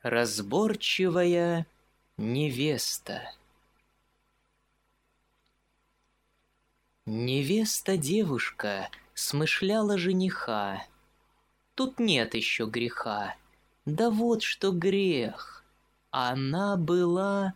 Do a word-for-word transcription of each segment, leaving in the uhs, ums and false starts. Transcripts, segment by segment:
Разборчивая невеста. Невеста-девушка смышляла жениха. Тут нет еще греха. Да вот что грех. Она была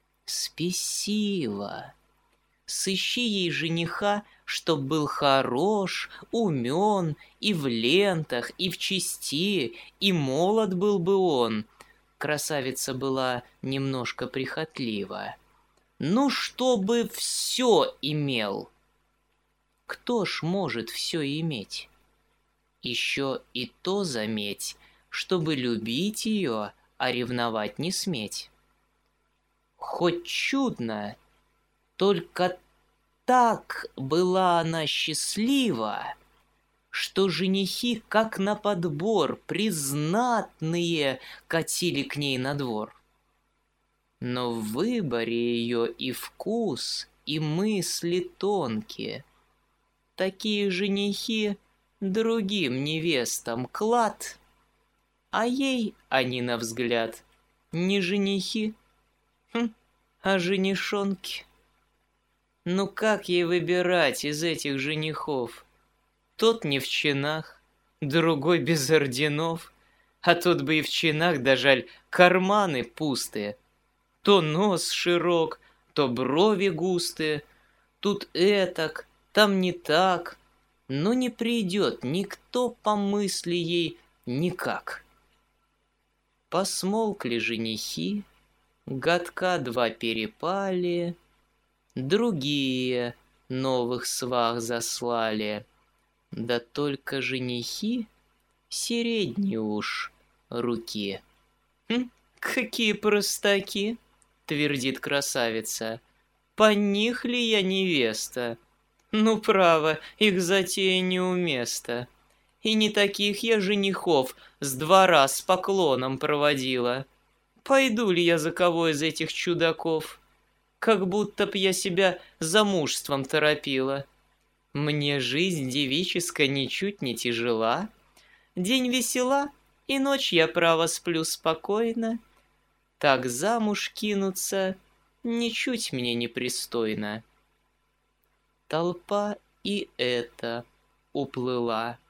спесива. Сыщи ей жениха, чтоб был хорош, умен, и в лентах, и в чести, и молод был бы он. Красавица была немножко прихотлива. Ну, чтобы все имел. Кто ж может все иметь? Еще и то заметь, чтобы любить ее, а ревновать не сметь. Хоть чудно, только так была она счастлива, что женихи, как на подбор, признатные катили к ней на двор. Но в выборе ее и вкус, и мысли тонкие. Такие женихи другим невестам клад, а ей они, на взгляд, не женихи, хм, а женишонки. Ну как ей выбирать из этих женихов? Тот не в чинах, другой без орденов, а тот бы и в чинах, да жаль, карманы пустые. То нос широк, то брови густые, тут этак, там не так, но не придет никто по мысли ей никак. Посмолкли женихи, годка два перепали, другие новых свах заслали. Да только женихи средней уж руки. Хм, какие простаки, твердит красавица. По них ли я невеста? Ну, право, их затея неуместа. И не таких я женихов с двора с поклоном проводила. Пойду ли я за кого из этих чудаков? Как будто б я себя замужеством торопила. Мне жизнь девическая ничуть не тяжела. День весела, и ночь я, право, сплю спокойно. Так замуж кинуться ничуть мне не пристойно. Толпа и это уплыла.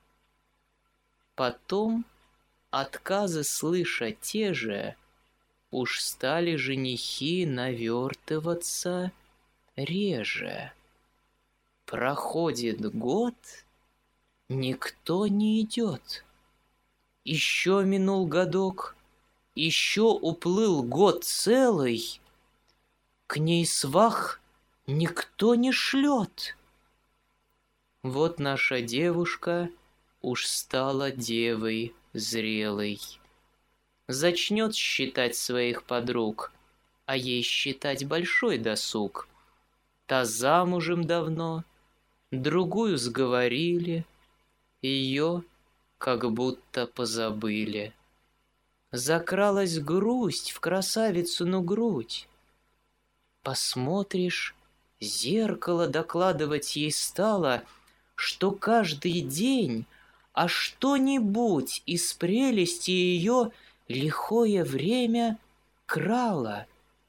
Потом, отказы слыша те же, уж стали женихи навертываться реже. Проходит год, никто не идет. Еще минул годок, еще уплыл год целый. К ней свах никто не шлет. Вот наша девушка уж стала девой зрелой. Зачнет считать своих подруг, а ей считать большой досуг. Та замужем давно, другую сговорили, ее как будто позабыли. Закралась грусть в красавицыну грудь. Посмотришь, зеркало докладывать ей стало, что каждый день, а что-нибудь из прелести ее лихое время крало.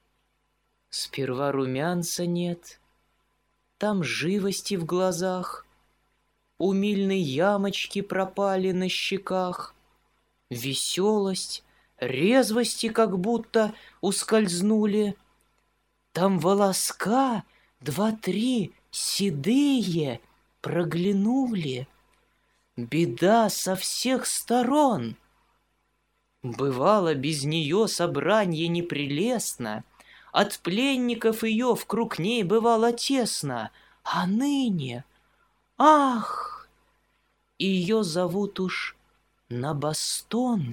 Сперва румянца нет, там живости в глазах, умильные ямочки пропали на щеках, веселость, резвости как будто ускользнули. Там волоска два-три седые проглянули. Беда со всех сторон. Бывало, без нее собранье непрелестно, от пленников ее вкруг ней бывало тесно, а ныне, ах, ее зовут уж на Бостон.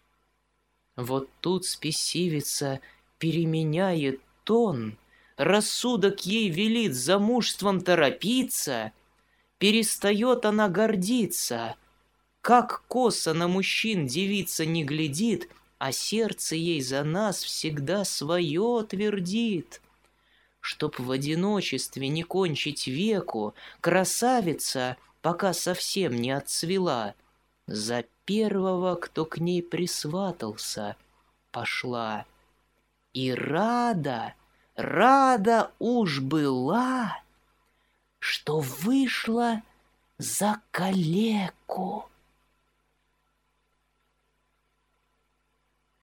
Вот тут спесивица переменяет тон, рассудок ей велит замужеством торопиться, перестает она гордиться. Как косо на мужчин девица не глядит, а сердце ей за нас всегда свое твердит. Чтоб в одиночестве не кончить веку, красавица, пока совсем не отцвела, за первого, кто к ней присватался, пошла. И рада, рада уж была, что вышла за калеку.